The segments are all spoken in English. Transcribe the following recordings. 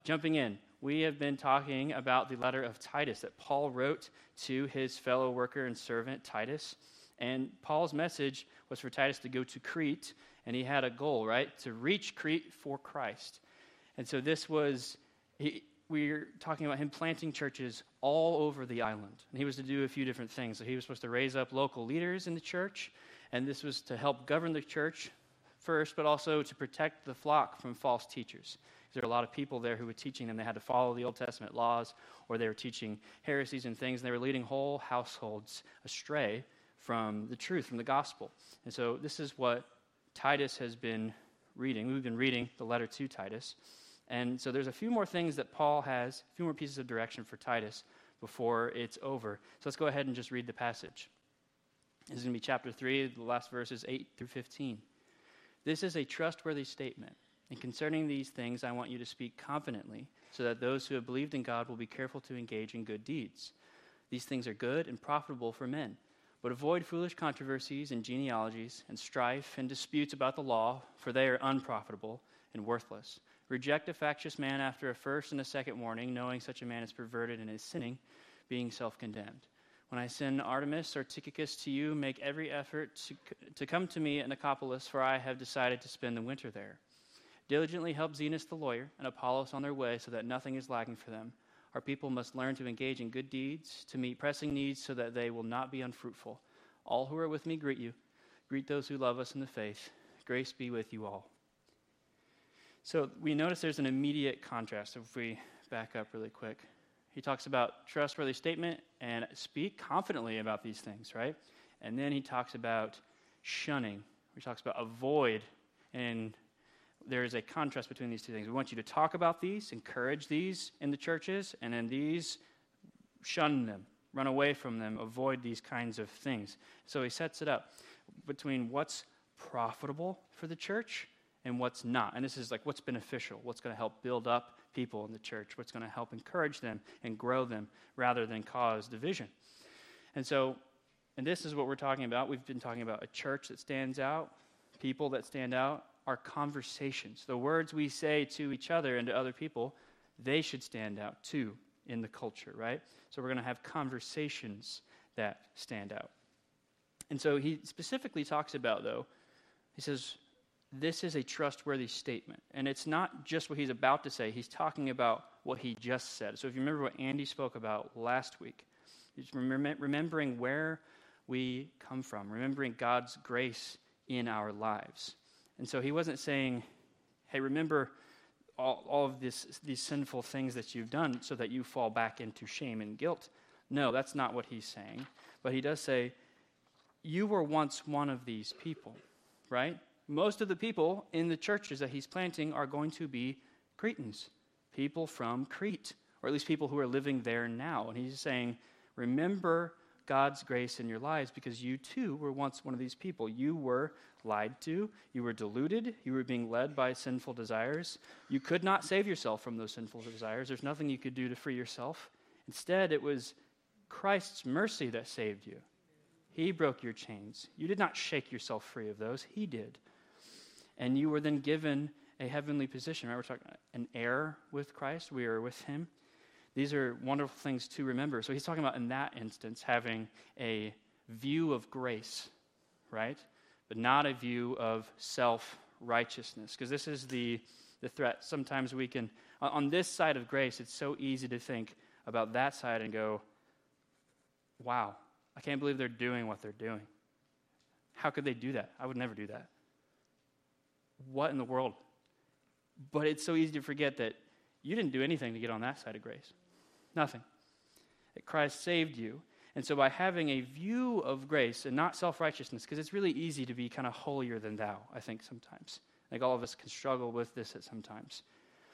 Jumping in, we have been talking about the letter of Titus that Paul wrote to his fellow worker and servant Titus. And Paul's message was for Titus to go to Crete, and he had a goal, right? To reach Crete for Christ. And so we're talking about him planting churches all over the island. And he was to do a few different things. So he was supposed to raise up local leaders in the church, and this was to help govern the church first, but also to protect the flock from false teachers. There were a lot of people there who were teaching them they had to follow the Old Testament laws, or they were teaching heresies and things, and they were leading whole households astray from the truth, from the gospel. And so this is what Titus has been reading. We've been reading the letter to Titus. And so there's a few more things that Paul has, a few more pieces of direction for Titus before it's over. So let's go ahead and just read the passage. This is going to be chapter 3, the last verses 8 through 15. This is a trustworthy statement. And concerning these things, I want you to speak confidently, so that those who have believed in God will be careful to engage in good deeds. These things are good and profitable for men. But avoid foolish controversies and genealogies and strife and disputes about the law, for they are unprofitable and worthless. Reject a factious man after a first and a second warning, knowing such a man is perverted and is sinning, being self-condemned. When I send Artemas or Tychicus to you, make every effort to come to me at Nicopolis, for I have decided to spend the winter there. Diligently help Zenas the lawyer and Apollos on their way, so that nothing is lacking for them. Our people must learn to engage in good deeds, to meet pressing needs, so that they will not be unfruitful. All who are with me greet you. Greet those who love us in the faith. Grace be with you all. So we notice there's an immediate contrast if we back up really quick. He talks about trustworthy statement and speak confidently about these things, right? And then he talks about shunning. He talks about avoid, and there is a contrast between these two things. We want you to talk about these, encourage these in the churches, and then these, shun them, run away from them, avoid these kinds of things. So he sets it up between what's profitable for the church and what's not. And this is like what's beneficial, what's going to help build up people in the church, what's going to help encourage them and grow them rather than cause division. And this is what we're talking about. We've been talking about a church that stands out, people that stand out, our conversations. The words we say to each other and to other people, they should stand out too in the culture, right? So we're going to have conversations that stand out. And so he specifically talks about, though, he says, this is a trustworthy statement. And it's not just what he's about to say. He's talking about what he just said. So if you remember what Andy spoke about last week, he's remembering where we come from, remembering God's grace in our lives. And so he wasn't saying, hey, remember all of these sinful things that you've done so that you fall back into shame and guilt. No, that's not what he's saying. But he does say, you were once one of these people, right? Most of the people in the churches that he's planting are going to be Cretans, people from Crete, or at least people who are living there now. And he's saying, remember God's grace in your lives, because you too were once one of these people. You were lied to, you were deluded, you were being led by sinful desires. You could not save yourself from those sinful desires. There's nothing you could do to free yourself. Instead, it was Christ's mercy that saved you. He broke your chains. You did not shake yourself free of those. He did. And you were then given a heavenly position. Right? We're talking an heir with Christ. We are with him. These are wonderful things to remember. So he's talking about, in that instance, having a view of grace, right? But not a view of self-righteousness. Because this is the threat. Sometimes we can, on this side of grace, it's so easy to think about that side and go, wow, I can't believe they're doing what they're doing. How could they do that? I would never do that. What in the world? But it's so easy to forget that you didn't do anything to get on that side of grace. Nothing. That Christ saved you. And so by having a view of grace and not self-righteousness, because it's really easy to be kind of holier than thou, I think sometimes. Like all of us can struggle with this at sometimes.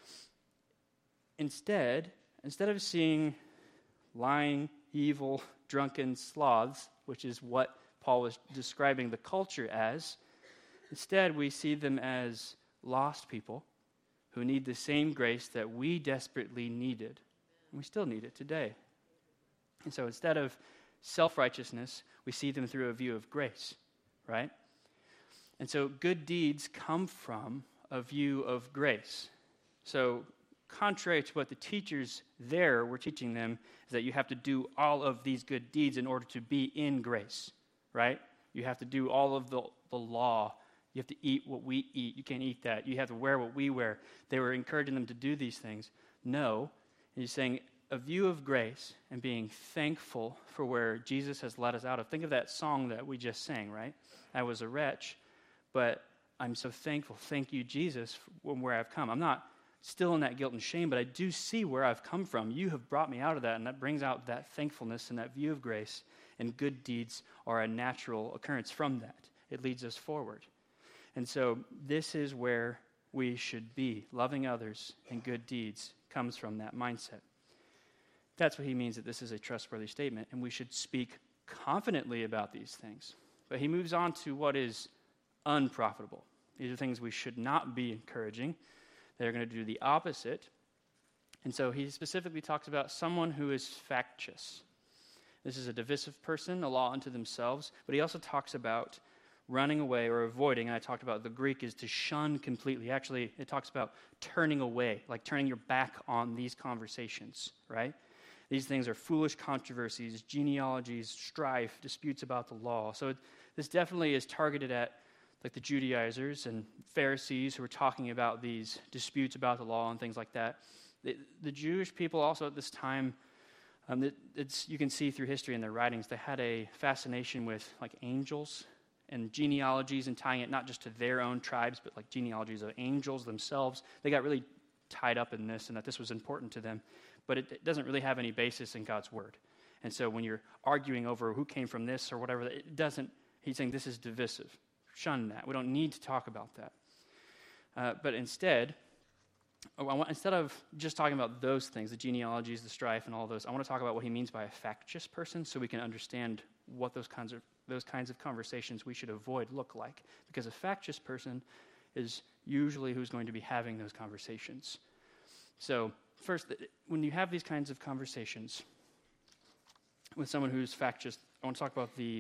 Instead of seeing lying, evil, drunken sloths, which is what Paul was describing the culture as, instead we see them as lost people who need the same grace that we desperately needed. And we still need it today. And so instead of self-righteousness, we see them through a view of grace, right? And so good deeds come from a view of grace. So contrary to what the teachers there were teaching them, is that you have to do all of these good deeds in order to be in grace, right? You have to do all of the law. You have to eat what we eat. You can't eat that. You have to wear what we wear. They were encouraging them to do these things. No. He's saying a view of grace and being thankful for where Jesus has led us out of. Think of that song that we just sang, right? I was a wretch, but I'm so thankful. Thank you, Jesus, for where I've come. I'm not still in that guilt and shame, but I do see where I've come from. You have brought me out of that, and that brings out that thankfulness and that view of grace, and good deeds are a natural occurrence from that. It leads us forward. And so this is where we should be. Loving others and good deeds comes from that mindset. That's what he means that this is a trustworthy statement, and we should speak confidently about these things. But he moves on to what is unprofitable. These are things we should not be encouraging. They're going to do the opposite. And so he specifically talks about someone who is factious. This is a divisive person, a law unto themselves. But he also talks about running away or avoiding. And I talked about the Greek is to shun completely. Actually, it talks about turning away, like turning your back on these conversations, right? These things are foolish controversies, genealogies, strife, disputes about the law. So this definitely is targeted at like the Judaizers and Pharisees who were talking about these disputes about the law and things like that. The Jewish people also at this time, you can see through history in their writings, they had a fascination with like angels and genealogies and tying it not just to their own tribes, but like genealogies of angels themselves. They got really tied up in this and that this was important to them, but it doesn't really have any basis in God's word. And so when you're arguing over who came from this or whatever, it doesn't, he's saying this is divisive. Shun that. We don't need to talk about that. But instead of just talking about those things, the genealogies, the strife, and all those, I want to talk about what he means by a factious person so we can understand what those kinds of conversations we should avoid look like. Because a factious person is usually who's going to be having those conversations. So first, when you have these kinds of conversations with someone who's factious, I want to talk about the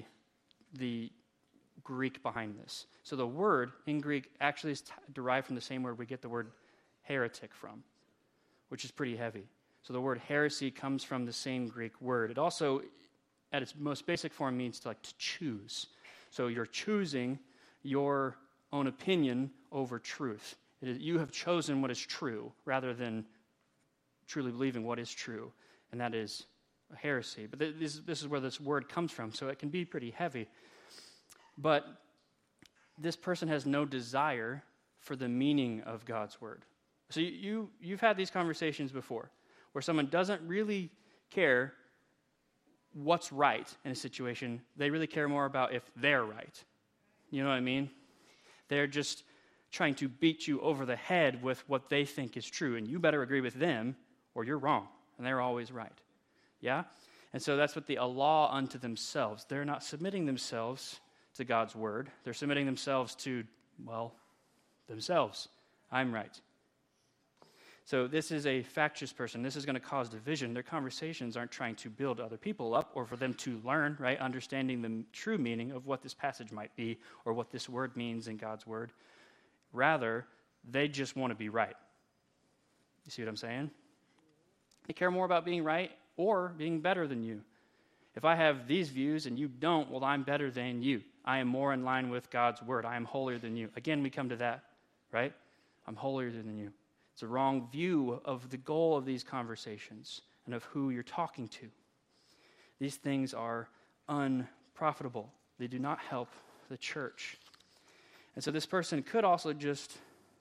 Greek behind this. So the word in Greek actually is derived from the same word we get the word heretic from, which is pretty heavy. So the word heresy comes from the same Greek word. It also, at its most basic form, means to choose. So you're choosing your own opinion over truth. You have chosen what is true rather than truly believing what is true, and that is a heresy. But this is where this word comes from, so it can be pretty heavy. But this person has no desire for the meaning of God's word. So you've had these conversations before where someone doesn't really care what's right in a situation. They really care more about if they're right. You know what I mean? They're just trying to beat you over the head with what they think is true, and you better agree with them or you're wrong, and they're always right. Yeah? And so that's what a law unto themselves. They're not submitting themselves to God's word. They're submitting themselves to, themselves. I'm right. So this is a factious person. This is going to cause division. Their conversations aren't trying to build other people up or for them to learn, right, understanding the true meaning of what this passage might be or what this word means in God's word. Rather, they just want to be right. You see what I'm saying? They care more about being right or being better than you. If I have these views and you don't, well, I'm better than you. I am more in line with God's word. I am holier than you. Again, we come to that, right? I'm holier than you. It's a wrong view of the goal of these conversations and of who you're talking to. These things are unprofitable. They do not help the church. And so this person could also just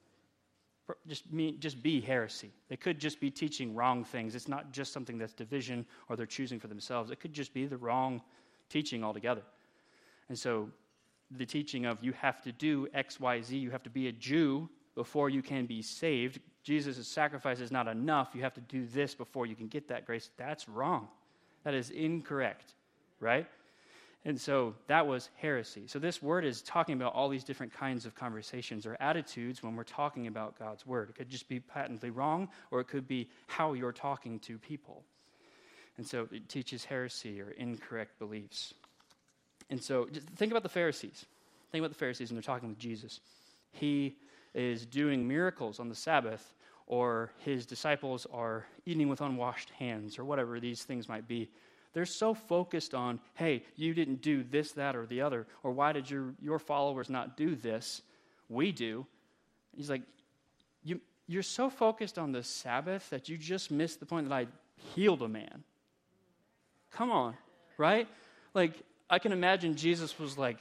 be heresy. They could just be teaching wrong things. It's not just something that's division or they're choosing for themselves. It could just be the wrong teaching altogether. And so the teaching of you have to do X, Y, Z, you have to be a Jew before you can be saved. Jesus' sacrifice is not enough. You have to do this before you can get that grace. That's wrong. That is incorrect, right? And so that was heresy. So this word is talking about all these different kinds of conversations or attitudes when we're talking about God's word. It could just be patently wrong, or it could be how you're talking to people. And so it teaches heresy or incorrect beliefs. And so just think about the Pharisees. Think about the Pharisees when they're talking with Jesus. He is doing miracles on the Sabbath or his disciples are eating with unwashed hands, or whatever these things might be. They're so focused on, hey, you didn't do this, that, or the other, or why did your followers not do this? We do. He's like, you're so focused on the Sabbath that you just missed the point that I healed a man. Come on, right? Like, I can imagine Jesus was like,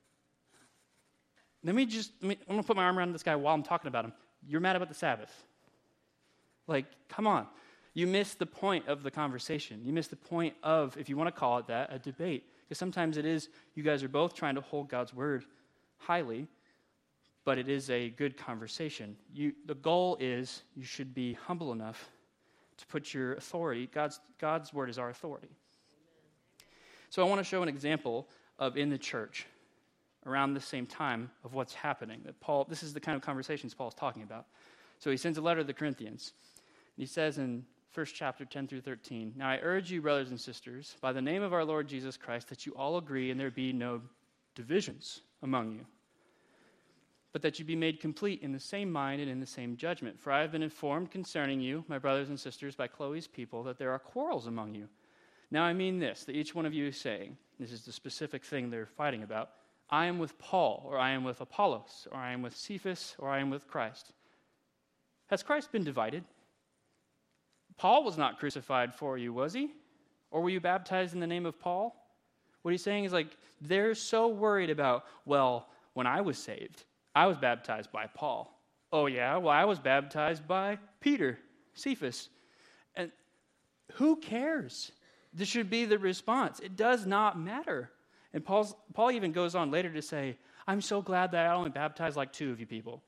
I'm going to put my arm around this guy while I'm talking about him. You're mad about the Sabbath. Like, come on. You missed the point of the conversation. You missed the point of, if you want to call it that, a debate. Because sometimes it is, you guys are both trying to hold God's word highly, but it is a good conversation. The goal is you should be humble enough to put your authority, God's word is our authority. So I want to show an example of in the church around the same time of what's happening. This is the kind of conversations Paul's talking about. So he sends a letter to the Corinthians. And he says in 1 chapter 10 through 13, "Now I urge you, brothers and sisters, by the name of our Lord Jesus Christ, that you all agree and there be no divisions among you, but that you be made complete in the same mind and in the same judgment. For I have been informed concerning you, my brothers and sisters, by Chloe's people, that there are quarrels among you. Now I mean this, that each one of you is saying," this is the specific thing they're fighting about, "I am with Paul, or I am with Apollos, or I am with Cephas, or I am with Christ." Has Christ been divided? Paul was not crucified for you, was he? Or were you baptized in the name of Paul? What he's saying is like, they're so worried about, well, when I was saved, I was baptized by Paul. Oh yeah, well I was baptized by Peter, Cephas. And who cares? This should be the response. It does not matter. And Paul even goes on later to say, I'm so glad that I only baptized like 2 of you people.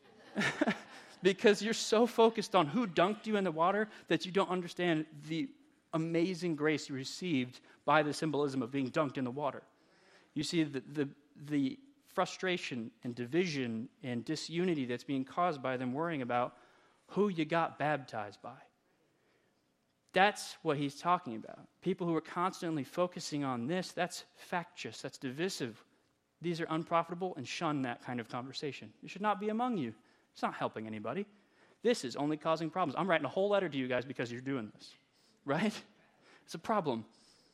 Because you're so focused on who dunked you in the water that you don't understand the amazing grace you received by the symbolism of being dunked in the water. You see the frustration and division and disunity that's being caused by them worrying about who you got baptized by. That's what he's talking about. People who are constantly focusing on this, that's factious, that's divisive. These are unprofitable, and shun that kind of conversation. It should not be among you. It's not helping anybody. This is only causing problems. I'm writing a whole letter to you guys because you're doing this, right? It's a problem.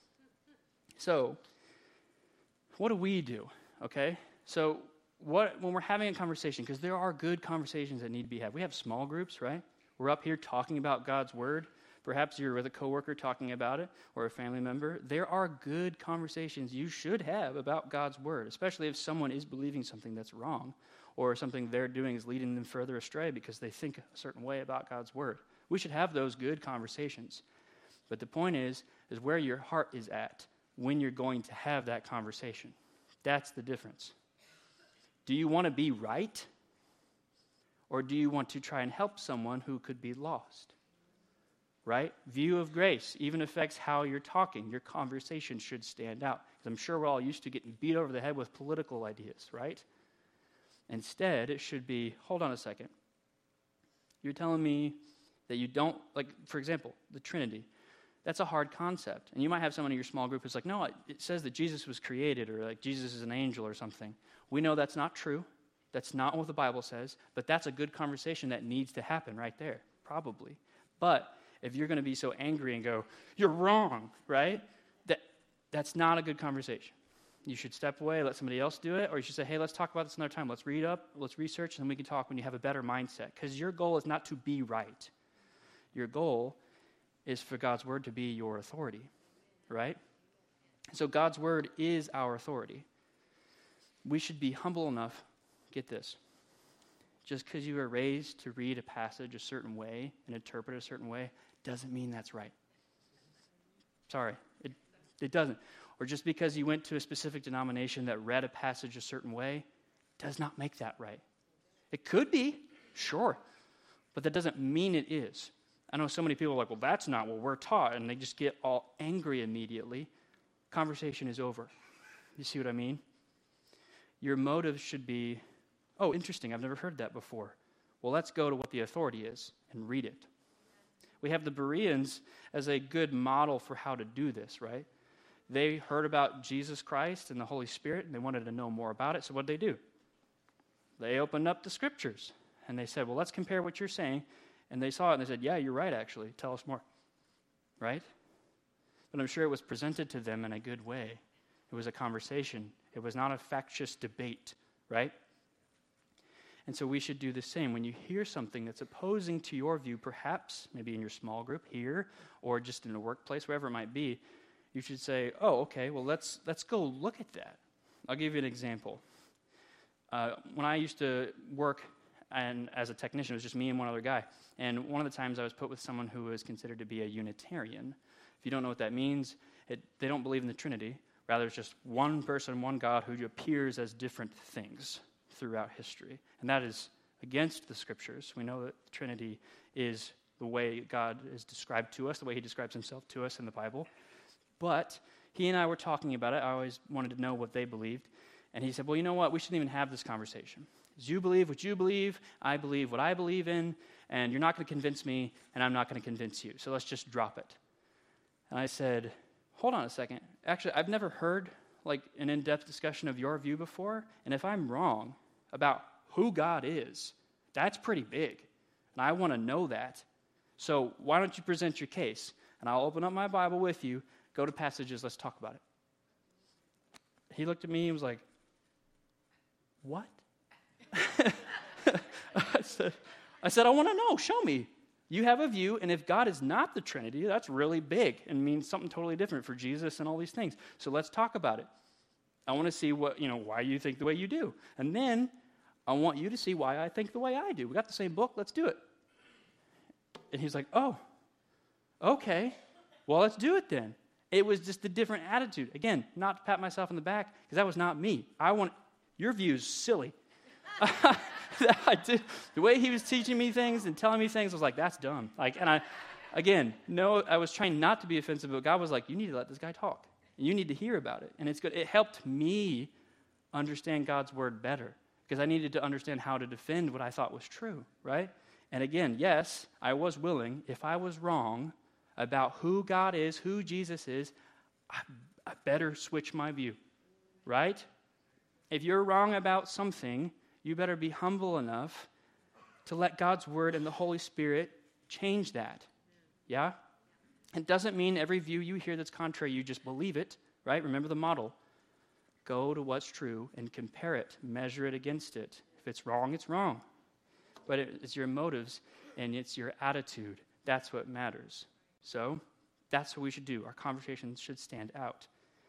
So, what do we do, okay? So, when we're having a conversation, because there are good conversations that need to be had. We have small groups, right? We're up here talking about God's word. Perhaps you're with a coworker talking about it, or a family member. There are good conversations you should have about God's word, especially if someone is believing something that's wrong, or something they're doing is leading them further astray because they think a certain way about God's word. We should have those good conversations. But the point is where your heart is at when you're going to have that conversation. That's the difference. Do you want to be right? Or do you want to try and help someone who could be lost? Right? View of grace even affects how you're talking. Your conversation should stand out. Because I'm sure we're all used to getting beat over the head with political ideas, right? Instead, it should be, hold on a second. You're telling me that you don't, like, for example, the Trinity. That's a hard concept. And you might have someone in your small group who's like, no, it says that Jesus was created, or like Jesus is an angel or something. We know that's not true. That's not what the Bible says. But that's a good conversation that needs to happen right there, probably. But if you're going to be so angry and go, you're wrong, right? That's not a good conversation. You should step away, let somebody else do it, or you should say, hey, let's talk about this another time. Let's read up, let's research, and then we can talk when you have a better mindset. Because your goal is not to be right. Your goal is for God's word to be your authority, right? So God's word is our authority. We should be humble enough, get this, just because you were raised to read a passage a certain way and interpret it a certain way doesn't mean that's right. Sorry, it doesn't. Or just because you went to a specific denomination that read a passage a certain way does not make that right. It could be, sure, but that doesn't mean it is. I know so many people are like, well, that's not what we're taught, and they just get all angry immediately. Conversation is over. You see what I mean? Your motive should be, oh, interesting, I've never heard that before. Well, let's go to what the authority is and read it. We have the Bereans as a good model for how to do this, right? They heard about Jesus Christ and the Holy Spirit, and they wanted to know more about it, so what did they do? They opened up the scriptures, and they said, well, let's compare what you're saying And they saw it and they said, yeah, you're right, actually. Tell us more. Right? But I'm sure it was presented to them in a good way. It was a conversation. It was not a factious debate, right? And so we should do the same. When you hear something that's opposing to your view, perhaps, maybe in your small group here, or just in a workplace, wherever it might be, you should say, oh, okay, well, let's go look at that. I'll give you an example. When I used to work as a technician, it was just me and one other guy. And one of the times I was put with someone who was considered to be a Unitarian. If you don't know what that means, they don't believe in the Trinity. Rather, it's just one person, one God who appears as different things throughout history. And that is against the Scriptures. We know that the Trinity is the way God is described to us, the way he describes himself to us in the Bible. But he and I were talking about it. I always wanted to know what they believed. And he said, well, you know what? We shouldn't even have this conversation. Because you believe what you believe, I believe what I believe in, and you're not going to convince me, and I'm not going to convince you. So let's just drop it. And I said, hold on a second. Actually, I've never heard like an in-depth discussion of your view before, and if I'm wrong about who God is, that's pretty big, and I want to know that. So why don't you present your case, and I'll open up my Bible with you, go to passages, let's talk about it. He looked at me and was like, what? I said, I want to know, show me. You have a view, and if God is not the Trinity, that's really big and means something totally different for Jesus and all these things. So let's talk about it. I want to see why you think the way you do. And then I want you to see why I think the way I do. We got the same book, let's do it. And he's like, oh, okay, well, let's do it then. It was just a different attitude. Again, not to pat myself on the back, because that was not me. Your view is silly. I did. The way he was teaching me things and telling me things, I was like, that's dumb. I was trying not to be offensive, but God was like, you need to let this guy talk. And you need to hear about it. And it's good. It helped me understand God's word better, because I needed to understand how to defend what I thought was true, right? And again, yes, I was willing. If I was wrong about who God is, who Jesus is, I better switch my view, right? If you're wrong about something, you better be humble enough to let God's word and the Holy Spirit change that. Yeah? It doesn't mean every view you hear that's contrary, you just believe it, right? Remember the model. Go to what's true and compare it. Measure it against it. If it's wrong, it's wrong. But it's your motives and it's your attitude. That's what matters. So that's what we should do. Our conversations should stand out.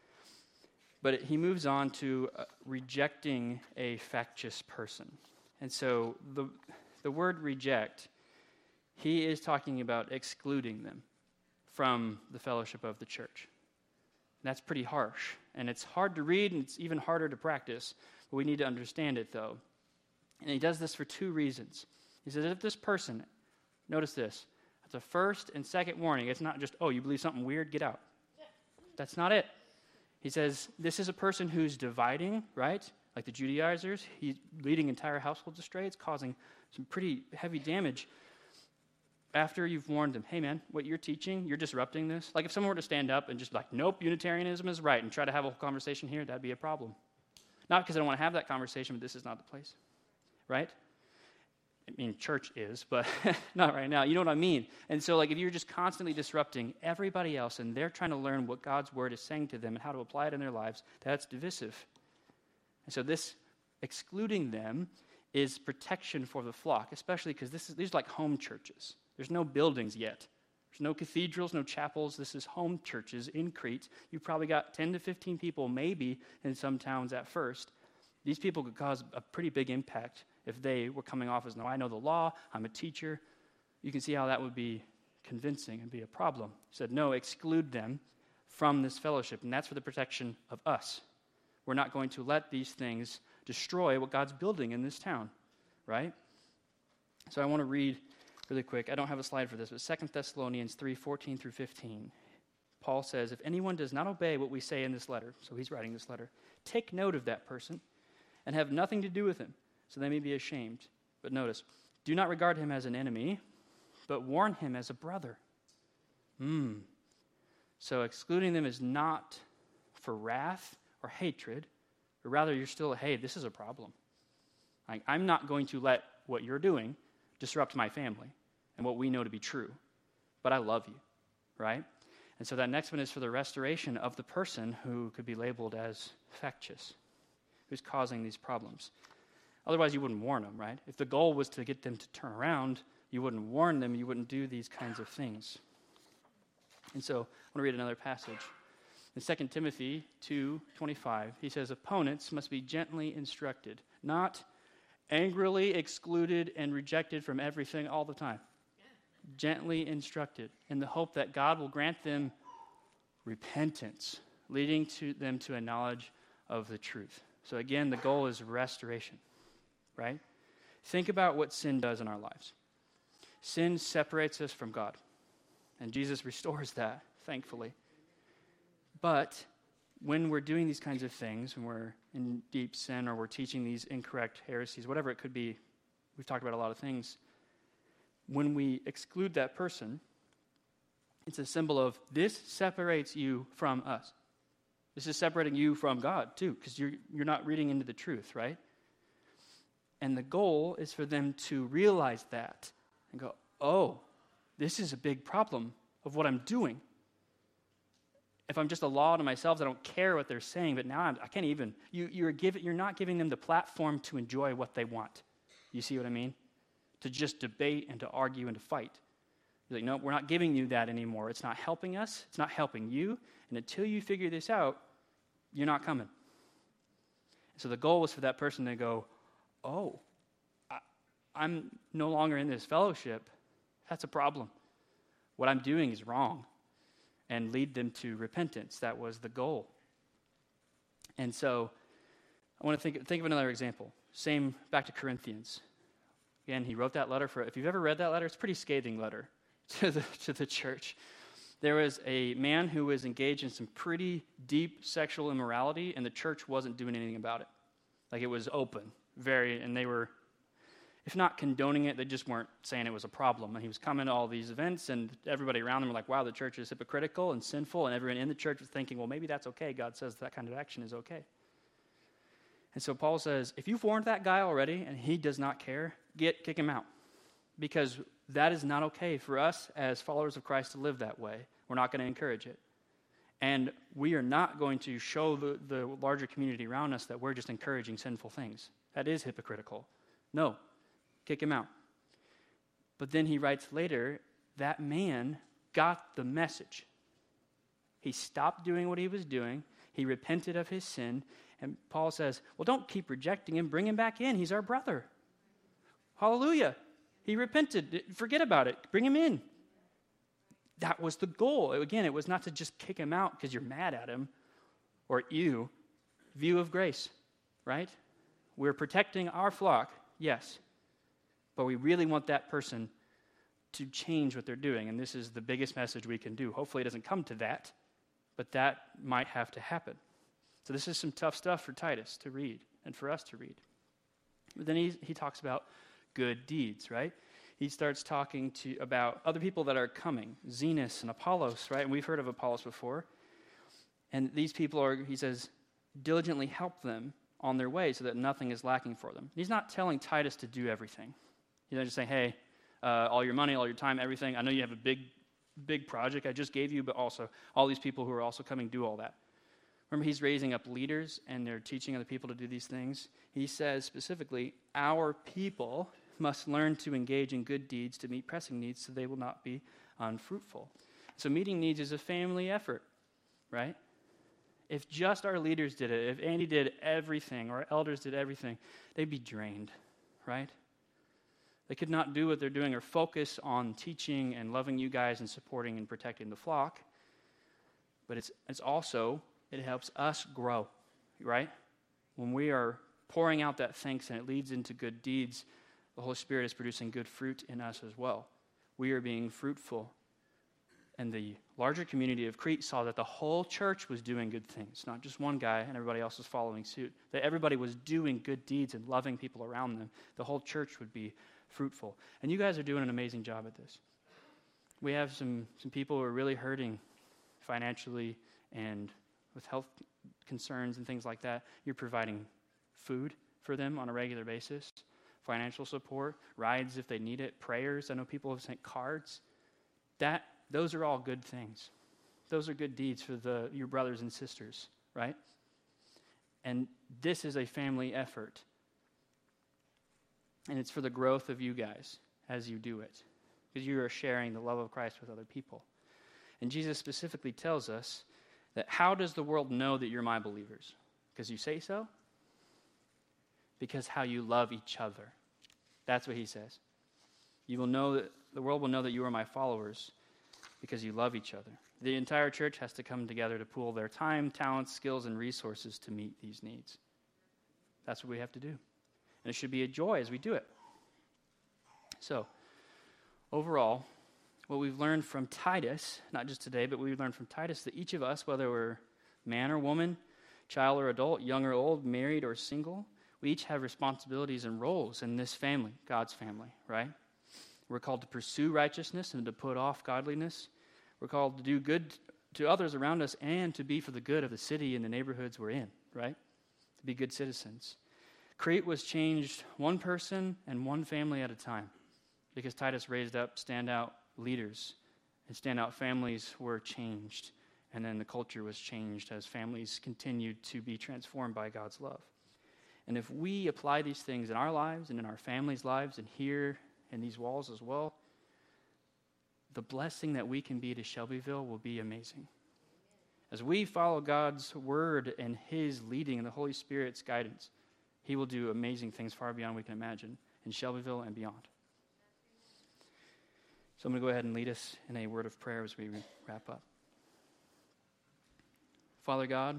But he moves on to rejecting a factious person. And so the word reject, he is talking about excluding them from the fellowship of the church. And that's pretty harsh. And it's hard to read, and it's even harder to practice. But we need to understand it, though. And he does this for two reasons. He says, if this person, notice this, it's a first and second warning. It's not just, oh, you believe something weird, get out. That's not it. He says, this is a person who's dividing, right? Like the Judaizers. He's leading entire households astray. It's causing some pretty heavy damage. After you've warned them, hey man, what you're teaching, you're disrupting this. Like if someone were to stand up and just be like, nope, Unitarianism is right, and try to have a whole conversation here, that'd be a problem. Not because I don't want to have that conversation, but this is not the place, right? I mean, church is, but not right now. You know what I mean? And so, like, if you're just constantly disrupting everybody else and they're trying to learn what God's word is saying to them and how to apply it in their lives, that's divisive. And so this excluding them is protection for the flock, especially because these are like home churches. There's no buildings yet. There's no cathedrals, no chapels. This is home churches in Crete. You've probably got 10 to 15 people, maybe, in some towns at first. These people could cause a pretty big impact if they were coming off as, no, I know the law, I'm a teacher. You can see how that would be convincing and be a problem. He said, no, exclude them from this fellowship, and that's for the protection of us. We're not going to let these things destroy what God's building in this town, right? So I want to read really quick. I don't have a slide for this, but 2 Thessalonians 3:14 through 15. Paul says, if anyone does not obey what we say in this letter, so he's writing this letter, take note of that person and have nothing to do with him, so they may be ashamed. But notice, do not regard him as an enemy, but warn him as a brother. So excluding them is not for wrath or hatred, but rather you're still, hey, this is a problem. I'm not going to let what you're doing disrupt my family and what we know to be true. But I love you, right? And so that next one is for the restoration of the person who could be labeled as factious, who's causing these problems. Otherwise, you wouldn't warn them, right? If the goal was to get them to turn around, you wouldn't warn them, you wouldn't do these kinds of things. And so I want to read another passage. In 2 Timothy 2:25, he says, opponents must be gently instructed, not angrily excluded and rejected from everything all the time. Gently instructed in the hope that God will grant them repentance, leading to them to a knowledge of the truth. So again, the goal is restoration, right? Think about what sin does in our lives. Sin separates us from God, and Jesus restores that, thankfully. But when we're doing these kinds of things, when we're in deep sin or we're teaching these incorrect heresies, whatever it could be, we've talked about a lot of things, when we exclude that person, it's a symbol of this separates you from us. This is separating you from God too, because you're not reading into the truth, right? And the goal is for them to realize that and go, oh, this is a big problem of what I'm doing. If I'm just a law to myself, I don't care what they're saying, but now I can't even, you're not giving them the platform to enjoy what they want. You see what I mean? To just debate and to argue and to fight. You're like, no, we're not giving you that anymore. It's not helping us. It's not helping you. And until you figure this out, you're not coming. So the goal was for that person to go, oh, I'm no longer in this fellowship. That's a problem. What I'm doing is wrong. And lead them to repentance. That was the goal. And so I want to think of another example. Same back to Corinthians. Again, he wrote that letter if you've ever read that letter, it's a pretty scathing letter to the church. There was a man who was engaged in some pretty deep sexual immorality, and the church wasn't doing anything about it. Like, it was open, and they were, if not condoning it, they just weren't saying it was a problem. And he was coming to all these events, and everybody around them were like, wow, the church is hypocritical and sinful, and everyone in the church was thinking, well, maybe that's okay. God says that kind of action is okay. And so Paul says, if you've warned that guy already and he does not care, kick him out. Because that is not okay for us as followers of Christ to live that way. We're not going to encourage it. And we are not going to show the larger community around us that we're just encouraging sinful things. That is hypocritical. No, kick him out. But then he writes later, that man got the message. He stopped doing what he was doing. He repented of his sin. And Paul says, well, don't keep rejecting him. Bring him back in. He's our brother. Hallelujah. He repented. Forget about it. Bring him in. That was the goal. Again, it was not to just kick him out because you're mad at him or at you. View of grace, right? We're protecting our flock, yes. But we really want that person to change what they're doing. And this is the biggest message we can do. Hopefully it doesn't come to that, but that might have to happen. So this is some tough stuff for Titus to read and for us to read. But then he talks about good deeds, right? He starts talking about other people that are coming, Zenos and Apollos, right? And we've heard of Apollos before. And these people he says, diligently help them on their way so that nothing is lacking for them. He's not telling Titus to do everything. He's not just saying, hey, all your money, all your time, everything. I know you have a big project I just gave you, but also all these people who are also coming do all that. Remember, he's raising up leaders, and they're teaching other people to do these things. He says specifically, our people must learn to engage in good deeds to meet pressing needs so they will not be unfruitful. So meeting needs is a family effort, right? If just our leaders did it, if Andy did everything, or our elders did everything, they'd be drained, right? They could not do what they're doing or focus on teaching and loving you guys and supporting and protecting the flock. But it's also, it helps us grow, right? When we are pouring out that thanks and it leads into good deeds, the Holy Spirit is producing good fruit in us as well. We are being fruitful. And the larger community of Crete saw that the whole church was doing good things, not just one guy and everybody else was following suit. That everybody was doing good deeds and loving people around them. The whole church would be fruitful. And you guys are doing an amazing job at this. We have some people who are really hurting financially and with health concerns and things like that. You're providing food for them on a regular basis. financial support, rides if they need it, prayers. I know people have sent cards. Those are all good things. Those are good deeds for your brothers and sisters, right? And this is a family effort. And it's for the growth of you guys as you do it, because you are sharing the love of Christ with other people. And Jesus specifically tells us that how does the world know that you're my believers? Because you say so? Because how you love each other. That's what he says. You will know that the world will know that you are my followers because you love each other. The entire church has to come together to pool their time, talents, skills, and resources to meet these needs. That's what we have to do. And it should be a joy as we do it. So, overall, what we've learned from Titus, not just today, but we've learned from Titus that each of us, whether we're man or woman, child or adult, young or old, married or single, we each have responsibilities and roles in this family, God's family, right? We're called to pursue righteousness and to put off godliness. We're called to do good to others around us and to be for the good of the city and the neighborhoods we're in, right? To be good citizens. Crete was changed one person and one family at a time because Titus raised up standout leaders, and standout families were changed, and then the culture was changed as families continued to be transformed by God's love. And if we apply these things in our lives and in our families' lives and here in these walls as well, the blessing that we can be to Shelbyville will be amazing. As we follow God's word and his leading and the Holy Spirit's guidance, he will do amazing things far beyond we can imagine in Shelbyville and beyond. So I'm going to go ahead and lead us in a word of prayer as we wrap up. Father God,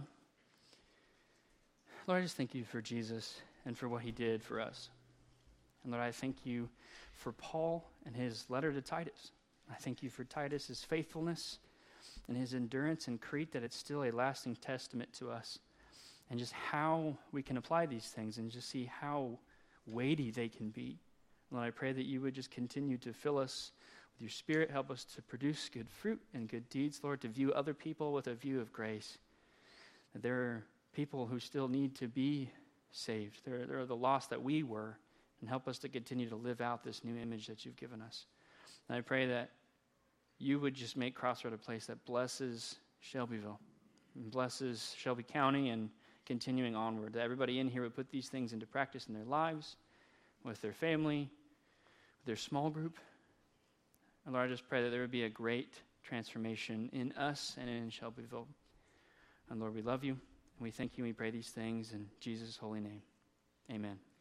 Lord, I just thank you for Jesus and for what he did for us. And Lord, I thank you for Paul and his letter to Titus. I thank you for Titus's faithfulness and his endurance in Crete, that it's still a lasting testament to us. And just how we can apply these things and just see how weighty they can be. Lord, I pray that you would just continue to fill us with your Spirit, help us to produce good fruit and good deeds, Lord, to view other people with a view of grace. That there are people who still need to be saved. There are the lost that we were, and help us to continue to live out this new image that you've given us. And I pray that you would just make Crossroad a place that blesses Shelbyville, and blesses Shelby County, and continuing onward, that everybody in here would put these things into practice in their lives, with their family, with their small group. And Lord, I just pray that there would be a great transformation in us and in Shelbyville. And Lord, we love you, and we thank you, and we pray these things in Jesus' holy name. Amen.